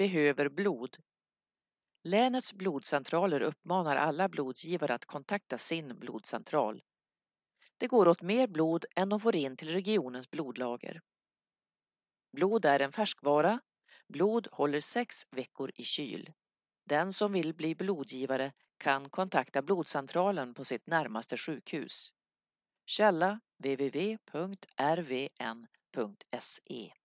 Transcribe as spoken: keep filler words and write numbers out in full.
behöver blod. Länets blodcentraler uppmanar alla blodgivare att kontakta sin blodcentral. Det går åt mer blod än de får in till regionens blodlager. Blod är en färskvara. Blod håller sex veckor i kyl. Den som vill bli blodgivare kan kontakta blodcentralen på sitt närmaste sjukhus. Källa w w w punkt r v n punkt s e